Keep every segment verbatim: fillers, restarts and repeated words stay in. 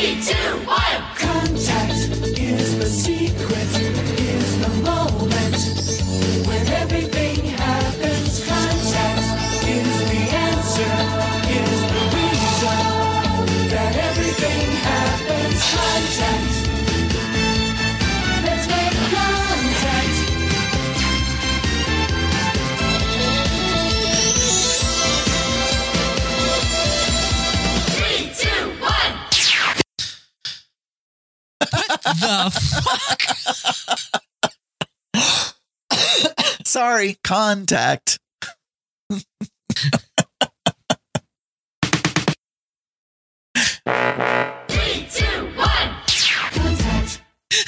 Three, two, one. Contact is the secret, is the moment when everything happens. Contact is the answer, is the reason that everything happens. Contact. Let's make contact. Three, two, one. The fuck? Sorry, contact. Three, two, one. Contact.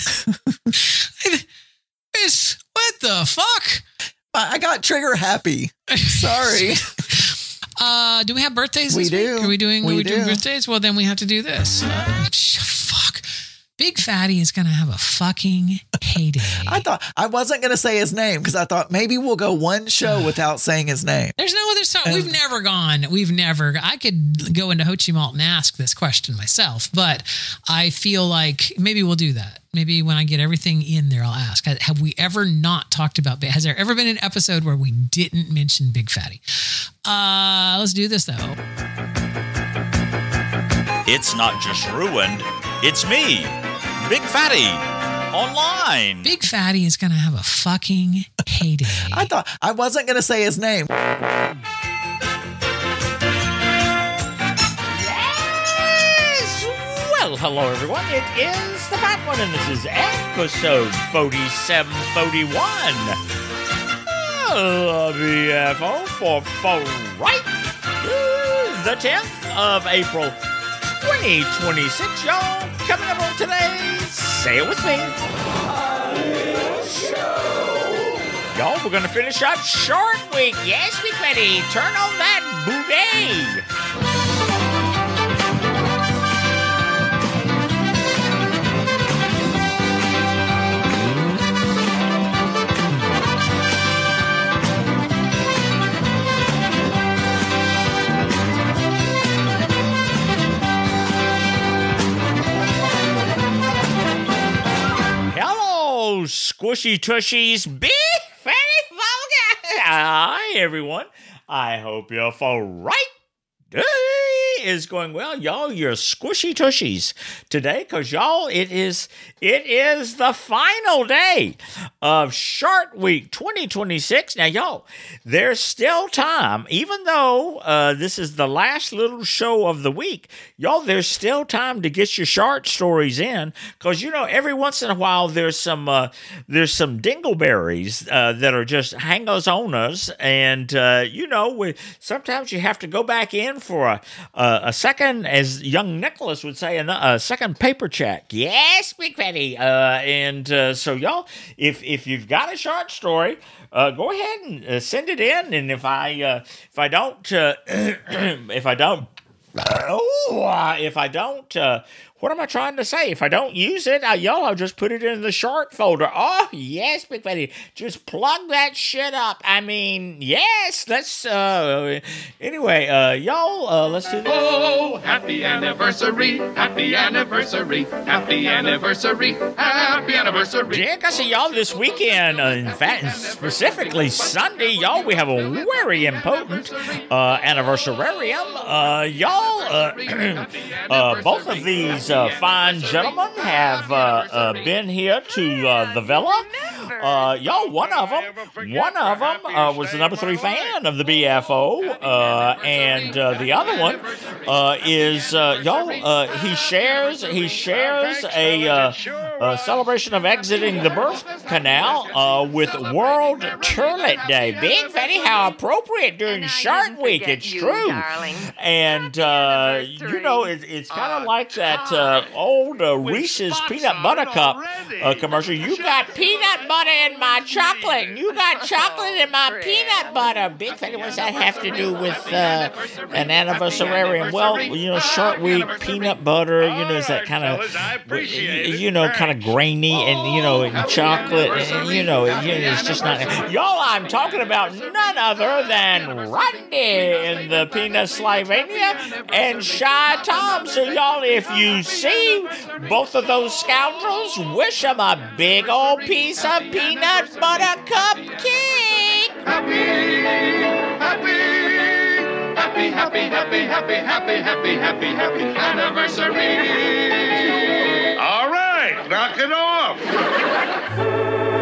This, what the fuck? I I got trigger happy. Sorry. Uh, do we have birthdays We this do. week? Are we doing, We are we doing do. birthdays? Well, then we have to do this. Uh, sh- fuck. Big Fatty is going to have a fucking heyday. I thought I wasn't going to say his name because I thought maybe we'll go one show without saying his name. There's no other song. We've never gone. We've never. I could go into Ho Chi Malt and ask this question myself, but I feel like maybe we'll do that. Maybe when I get everything in there, I'll ask. Have we ever not talked about? Has there ever been an episode where we didn't mention Big Fatty? Uh, let's do this though. It's not just ruined, it's me, Big Fatty, online. Big Fatty is going to have a fucking heyday. I thought I wasn't going to say his name. Yes! Well, hello everyone. It is the Fat One, and this is episode forty-seven forty-one. Oh, B F O for for right. The tenth of April, twenty twenty-six, y'all. Coming up on today's Say It With Me. Y'all, we're going to finish up short week. Yes, Big Fatty. Turn on that booty. Hello, squishy tushies. Big Fatty Vulgar. Hi, everyone. I hope you're for right. Day is going well, y'all. You're squishy tushies today, because y'all, it is it is the final day of Short Week twenty twenty-six. Now, y'all, there's still time, even though uh, this is the last little show of the week. Y'all, there's still time to get your short stories in, because you know every once in a while there's some uh, there's some dingleberries uh, that are just hangers-oners, and uh, you know we, sometimes you have to go back in for a, a, a second, as young Nicholas would say, a, a second paper check. Yes, Big Fatty. Uh, and uh, so, y'all, if if you've got a short story, uh, go ahead and uh, send it in. And if I uh, if I don't uh, if I don't oh, uh, if I don't. Uh, What am I trying to say? If I don't use it, I, y'all, I'll just put it in the short folder. Oh, yes, Big Fatty. Just plug that shit up. I mean, yes, let's, uh, anyway, uh, y'all, uh, let's do this. Oh, happy anniversary, happy anniversary, happy anniversary, happy anniversary. Jack, I see y'all this weekend. Uh, in fact, specifically Sunday, y'all, we have a very important uh, anniversarium. Uh, y'all, uh, uh, both of these uh, fine gentlemen have uh, uh, been here to uh, the Villa. Uh, y'all, one of them, one of them uh, was the number three fan of the B F O, uh, and uh, the other one uh, is uh, y'all. Uh, he shares he shares a, uh, a celebration of exiting the birth canal uh, with World Turlet Day. Big Fatty, how appropriate during Shark Week. It's true, and uh, you know it, it's kind of like that uh, old uh, Reese's peanut butter cup uh, commercial. You got peanut butter butter in my chocolate, and you got chocolate in my peanut butter. Big Fatty, what does that have to do with uh, an anniversary? Well, you know, short week, peanut butter, you know, is that kind of, you know, kind of grainy, and, you know, and chocolate, and, you know, it, you know, it's just not. Y'all, I'm talking about none other than Randy in the Peanut Slovenia and Shy Tom. So, y'all, if you see both of those scoundrels, wish them a big old piece of peanut butter cupcake. Happy, happy, happy, happy, happy, happy, happy, happy, happy, happy anniversary. All right, knock it off.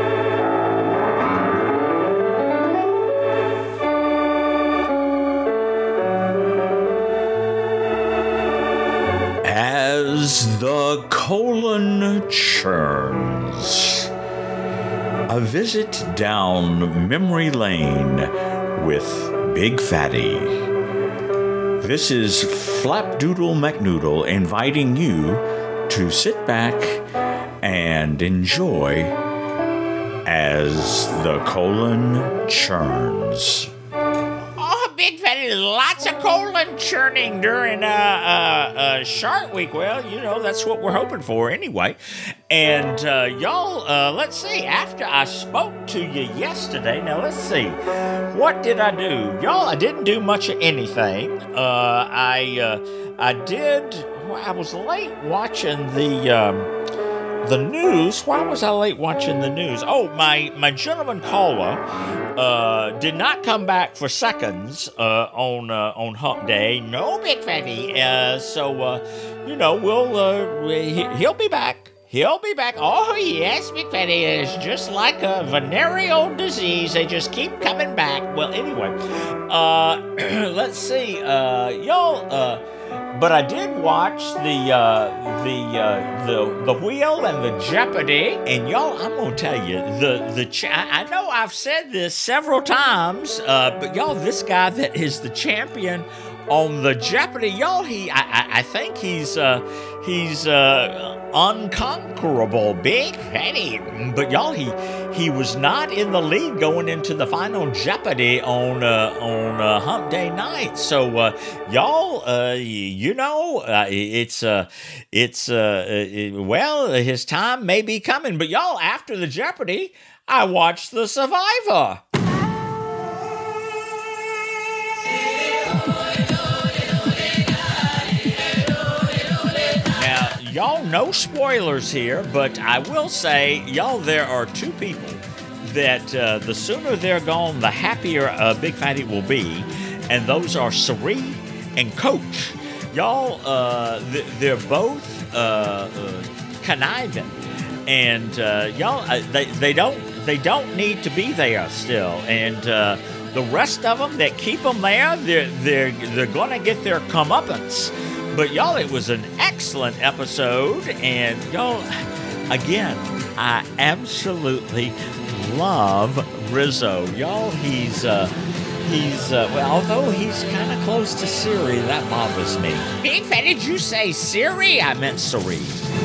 As the colon churns, a visit down memory lane with Big Fatty. This is Flapdoodle McNoodle inviting you to sit back and enjoy as the colon churns. Oh, Big Fatty, lots of colon churning during uh, uh, uh, Shark Week. Well, you know, that's what we're hoping for anyway. And uh, y'all, uh, let's see, after I spoke to you yesterday, now let's see, what did I do? Y'all, I didn't do much of anything. Uh, I, uh, I did, well, I was late watching the... Um, The news. Why was I late watching the news? Oh, my, my gentleman caller uh, did not come back for seconds uh, on uh, on Hump Day. No, Big Fatty. Uh, so, uh, you know, we'll uh, he, he'll be back. He'll be back. Oh, yes, Big Fatty. It's just like a venereal disease. They just keep coming back. Well, anyway, uh, let's see. Uh, y'all... Uh, But I did watch the uh, the uh, the the Wheel and the Jeopardy, and y'all, I'm gonna tell you the the cha- I know I've said this several times, uh, but y'all, this guy that is the champion on the Jeopardy, y'all, he I I, I think he's uh, he's uh, unconquerable, Big Fatty. But y'all, he he was not in the lead going into the final Jeopardy on uh, on uh, Hump Day night. So uh, y'all, uh, you know, uh, it's uh, it's uh, it, well, his time may be coming. But y'all, after the Jeopardy, I watched The Survivor. Y'all, no spoilers here, but I will say, y'all, there are two people that uh, the sooner they're gone, the happier uh, Big Fatty will be, and those are Sari and Coach. Y'all, uh, th- they're both uh, uh, conniving, and uh, y'all, uh, they they don't they don't need to be there still, and uh, the rest of them that keep them there, they're they're they're gonna get their comeuppance. But y'all, it was an excellent episode, and y'all, again, I absolutely love Rizzo. Y'all, he's, uh, he's, uh, well, although he's kind of close to Siri, that bothers me. Big Fat, did you say Siri? I meant Siri.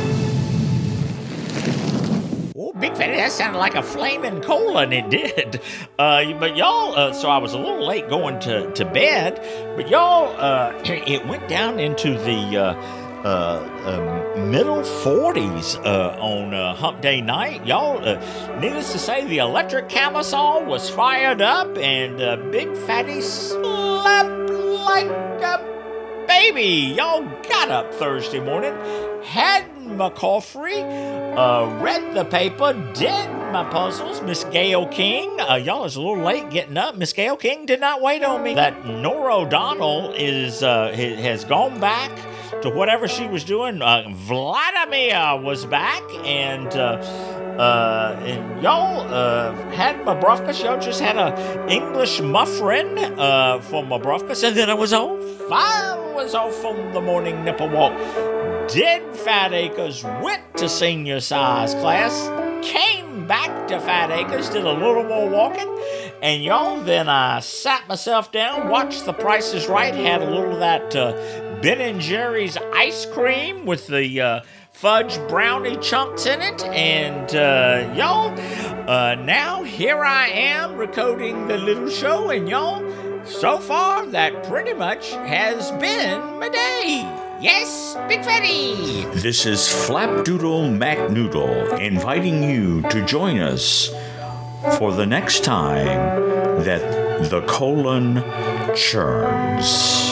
Oh, Big Fatty, that sounded like a flaming colon, it did. Uh, but y'all, uh, so I was a little late going to, to bed, but y'all, uh, it went down into the uh, uh, um, middle forties uh, on uh, Hump Day night. Y'all, uh, needless to say, the electric camisole was fired up, and uh, Big Fatty slept like a baby. Y'all got up Thursday morning, had my coffee, uh, read the paper, did my puzzles. Miss Gail King, uh, y'all is a little late getting up. Miss Gail King did not wait on me. That Nora O'Donnell is uh, has gone back to whatever she was doing. Uh, Vladimir was back, and uh, uh, and y'all uh, had my breakfast. Y'all just had a English muffin uh, for my breakfast, and then I was off. I was off on the morning nipple walk. Did Fat Acres, went to senior size class, came back to Fat Acres, did a little more walking, and y'all, then I sat myself down, watched The Price is Right, had a little of that uh, Ben and Jerry's ice cream with the uh, fudge brownie chunks in it. And uh, y'all, uh, now here I am recording the little show. And y'all, so far, that pretty much has been my day. Yes, Big Fatty. This is Flapdoodle MacNoodle inviting you to join us for the next time that the colon churns.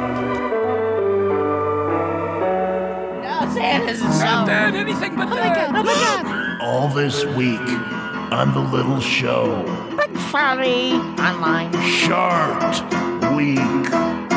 All this week on the little show. Big Fatty online. Shark Week.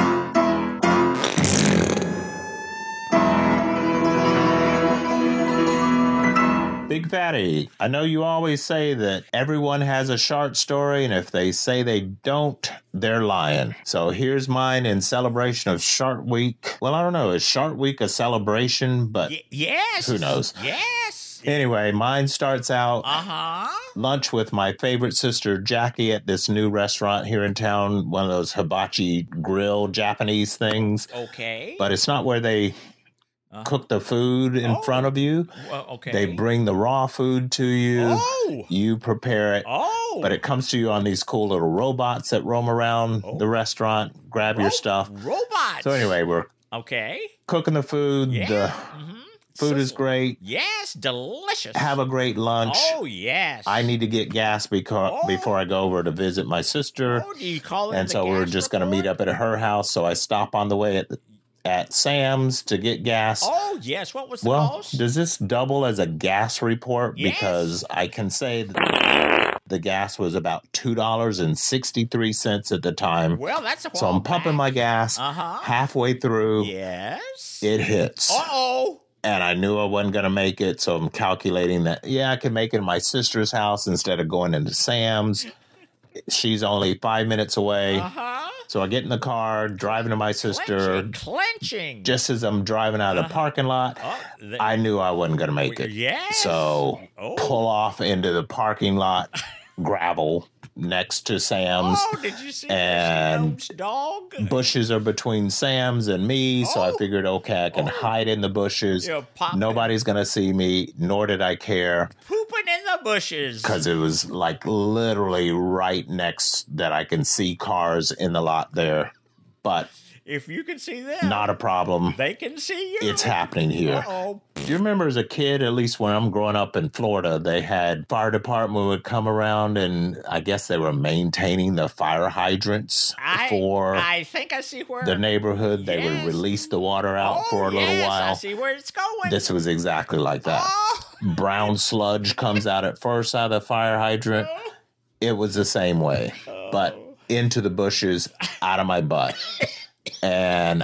Big Fatty, I know you always say that everyone has a shark story, and if they say they don't, they're lying. So here's mine in celebration of Shark Week. Well, I don't know. Is Shark Week a celebration? But Y- yes. who knows? Yes. Anyway, mine starts out Uh-huh. lunch with my favorite sister, Jackie, at this new restaurant here in town, one of those hibachi grill Japanese things. Okay. But it's not where they cook the food in Oh. front of you. Well, okay. They bring the raw food to you. Oh. You prepare it. Oh. But it comes to you on these cool little robots that roam around Oh. the restaurant, grab your Oh, stuff. Robots. So anyway, we're Okay. cooking the food. Yeah. The Mm-hmm. food is great. Yes, delicious. Have a great lunch. Oh, yes. I need to get gas because Oh. before I go over to visit my sister. Oh, do you call it And the so we're gas just going to meet report? up at her house. So I stop on the way at at Sam's to get gas. Oh, yes. What was the Well, cost? does this double as a gas report? Yes. Because I can say that the gas was about two dollars and sixty-three cents at the time. Well, that's a So while I'm pumping back. my gas. Uh-huh. Halfway through, Yes. it hits. Uh-oh. And I knew I wasn't going to make it. So I'm calculating that, yeah, I can make it in my sister's house instead of going into Sam's. She's only five minutes away. Uh-huh. So I get in the car, driving to my sister. Clenching. Clenching. Just as I'm driving out of the parking lot, Oh, the- I knew I wasn't going to make it. Yes. So Oh. pull off into the parking lot, gravel next to Sam's. Oh, did you see and Missy dog? Bushes are between Sam's and me, so I Oh. figured, okay, I can Oh. hide in the bushes. Yeah, pop Nobody's going to see me, nor did I care, Pooping in the bushes. because it was like literally right next that I can see cars in the lot there. But If you can see them, not a problem. they can see you. It's happening here. Uh-oh. Do you remember as a kid, at least when I'm growing up in Florida, they had fire department would come around and I guess they were maintaining the fire hydrants I, for I think I see where the neighborhood. They Yes. would release the water out oh, for a little yes, I while. see where it's going. This was exactly like that. Oh. Brown sludge comes out at first out of the fire hydrant. It was the same way, but into the bushes, out of my butt. And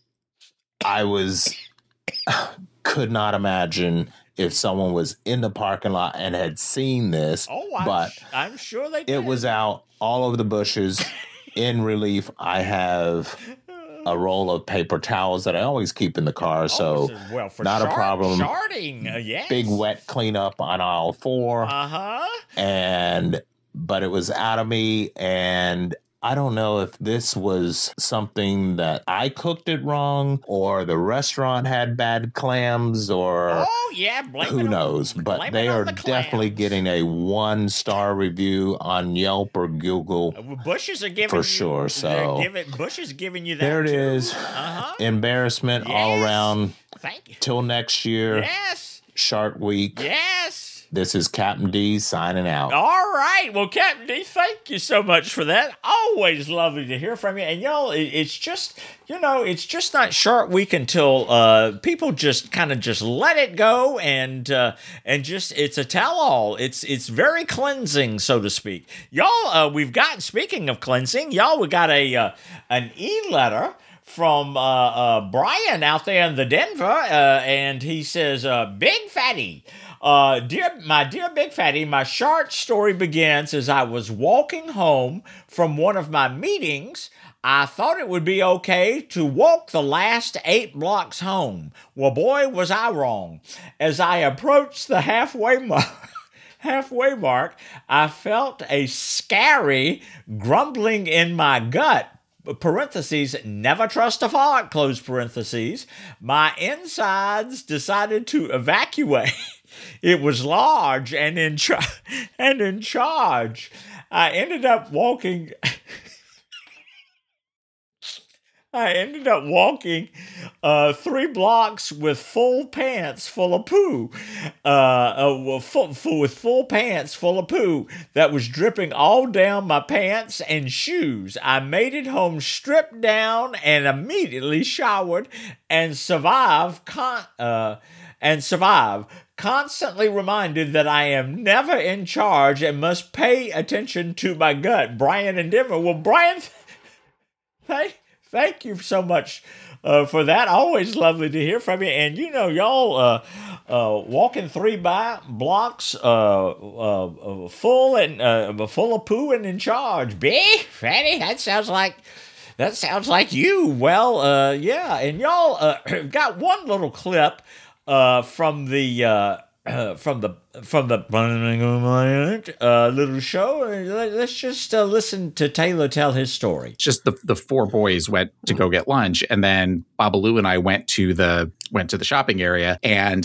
I was could not imagine if someone was in the parking lot and had seen this, Oh, I'm, but I'm sure they did. it was out all over the bushes. In relief, I have a roll of paper towels that I always keep in the car, so Oh, well, for not a shard- problem. Sharding, uh, yes. big wet cleanup on aisle four, Uh-huh. and but it was out of me, and I don't know if this was something that I cooked it wrong or the restaurant had bad clams or Oh, yeah. Blame who it on- knows. blame But it they on are the definitely clams. getting a one star review on Yelp or Google. Uh, Bushes are giving For you, sure, they're so- giving, Bushes giving you that. There it too. is. Uh-huh. Embarrassment all Yes. around. Thank you. Till next year, Yes. Shark Week. Yes. This is Captain D signing out. All right. Well, Captain D, thank you so much for that. Always lovely to hear from you. And y'all, it, it's just, you know, it's just not Shark Week until uh, people just kind of just let it go and uh, and just it's a tell-all. It's it's very cleansing, so to speak. Y'all, uh, we've got, speaking of cleansing, y'all, we got a uh, an e-letter from uh, uh, Brian out there in the Denver, uh, and he says, uh, Big Fatty, uh, dear, my dear Big Fatty, my short story begins as I was walking home from one of my meetings. I thought it would be okay to walk the last eight blocks home. Well, boy, was I wrong. As I approached the halfway mark, halfway mark, I felt a scary grumbling in my gut. parentheses, never trust a fart, close parentheses, my insides decided to evacuate. It was large and in char- and in charge. I ended up walking. I ended up walking uh, three blocks with full pants full of poo, uh, uh, full, full, with full pants full of poo that was dripping all down my pants and shoes. I made it home stripped down and immediately showered and survived. Con- uh, and survive. Constantly reminded that I am never in charge and must pay attention to my gut. Brian and Denver. Well, Brian, thank. Thank you so much uh, for that. Always lovely to hear from you. And, you know, y'all uh, uh, walking three by blocks uh, uh, uh, full and uh, full of poo and in charge. B, Fatty, that sounds like that sounds like you. Well, uh, yeah. And y'all uh, got one little clip uh, from the uh, uh, from the from the uh, little show. Let's just uh, listen to Taylor tell his story. Just the the four boys went to go get lunch, and then Babalu and I went to the went to the shopping area, and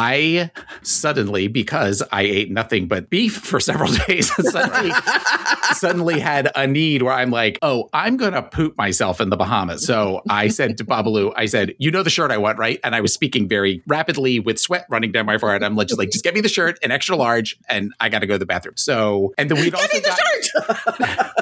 I suddenly, because I ate nothing but beef for several days, suddenly, suddenly had a need where I'm like, oh, I'm going to poop myself in the Bahamas. So I said to Babalu, I said, you know the shirt I want, right? And I was speaking very rapidly with sweat running down my forehead. I'm just like, just get me the shirt, an extra large, and I got to go to the bathroom. So, and then we'd also Get me the got,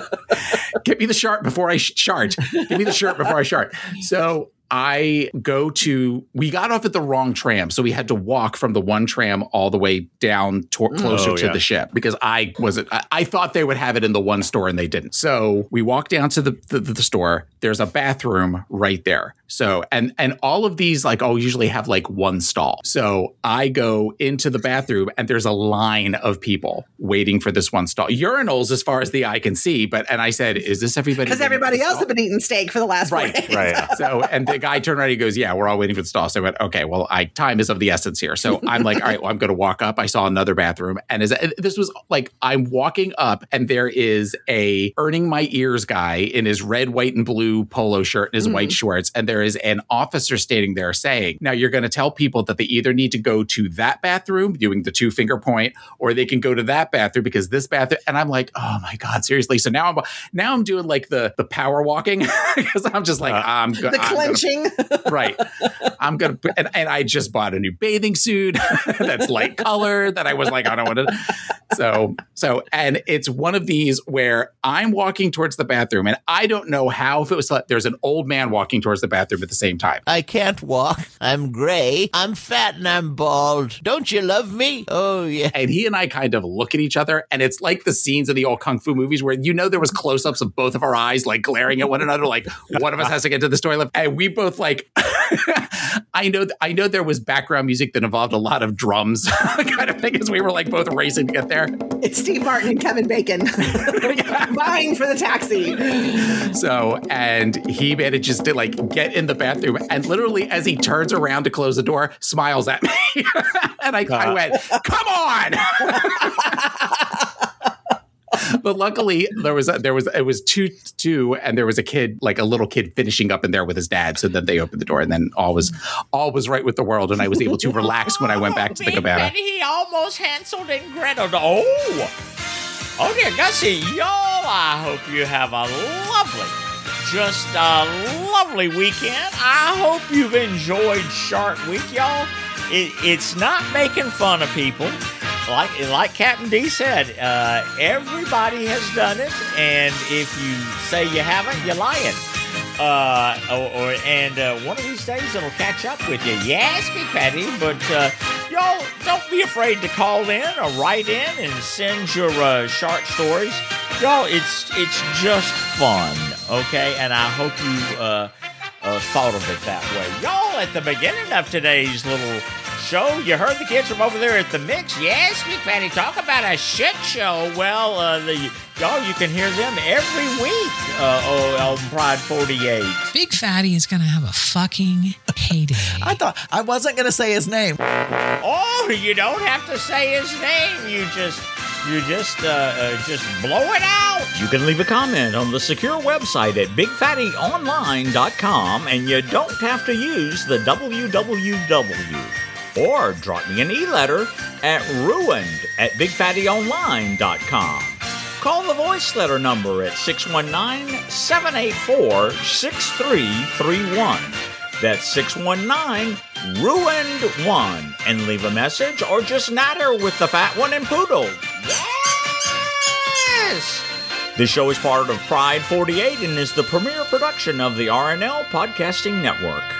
shirt. Get me the shirt before I sh- shart. Give me the shirt before I shart. So I go to, we got off at the wrong tram. So we had to walk from the one tram all the way down to, closer Oh, to yeah. the ship because I wasn't, I, I thought they would have it in the one store and they didn't. So we walk down to the, the, the store. There's a bathroom right there. So, and, and all of these, like, I'll usually have like one stall. So I go into the bathroom and there's a line of people waiting for this one stall. Urinals as far as the eye can see. But, and I said, is this everybody? Because waiting for everybody the else stall? has been eating steak for the last four Right, days. Right. So, and the guy turned around, he goes, yeah, we're all waiting for the stall. So I went, okay, well, I time is of the essence here. So I'm like, all right, well, I'm going to walk up. I saw another bathroom. And as, this was like, I'm walking up and there is a earning my ears guy in his red, white, and blue polo shirt and his Mhm. white shorts. And there is an officer standing there saying, now you're going to tell people that they either need to go to that bathroom, doing the two finger point, or they can go to that bathroom because this bathroom. And I'm like, oh my God, seriously. So now I'm, now I'm doing like the, the power walking because I'm just like, I'm going The clenching. right. I'm going to, and, and I just bought a new bathing suit that's light color that I was like, I don't want to. So, so, and it's one of these where I'm walking towards the bathroom and I don't know how, if it was, there's an old man walking towards the bathroom at the same time. I can't walk. I'm gray. I'm fat and I'm bald. Don't you love me? Oh, yeah. And he and I kind of look at each other, and it's like the scenes of the old kung fu movies where, you know, there was close-ups of both of our eyes, like glaring at one another, like one of us has to get to this toilet. And we both like, I know, I know there was background music that involved a lot of drums kind of thing as we were like both racing to get there. It's Steve Martin and Kevin Bacon vying for the taxi. So, and he manages to like get in the bathroom and literally as he turns around to close the door, smiles at me. And I, I went, come on. But luckily there was, a, there was, it was two, two, and there was a kid, like a little kid finishing up in there with his dad. So then they opened the door and then all was, all was right with the world. And I was able to relax when I went back to the cabana. And he almost Hansel and Gretel. Oh, oh dear Gussie, y'all, I hope you have a lovely, just a lovely weekend. I hope you've enjoyed Shark Week, y'all. It, it's not making fun of people. Like like Captain D said, uh, everybody has done it, and if you say you haven't, you're lying. Uh, or, or and uh, one of these days it'll catch up with you. Yes, Big Patty, but uh, y'all don't be afraid to call in or write in and send your uh, shark stories. Y'all, it's it's just fun, okay? And I hope you uh, uh, thought of it that way. Y'all, at the beginning of today's little show, you heard the kids from over there at the Mix. Yes, Big Fatty, talk about a shit show. Well, uh, the y'all, you can hear them every week uh, oh, on Pride forty-eight. Big Fatty is going to have a fucking heyday. I thought I wasn't going to say his name. Oh, you don't have to say his name. You just You just, uh, uh, just blow it out. You can leave a comment on the secure website at big fatty online dot com, and you don't have to use the W W W. Or drop me an e-letter at ruined at big fatty online dot com. Call the voice letter number at six one nine, seven eight four, six three three one. That's six one nine, ruined one. And leave a message or just natter with the fat one and Poodle. Yes! This show is part of Pride forty-eight and is the premier production of the R N L Podcasting Network.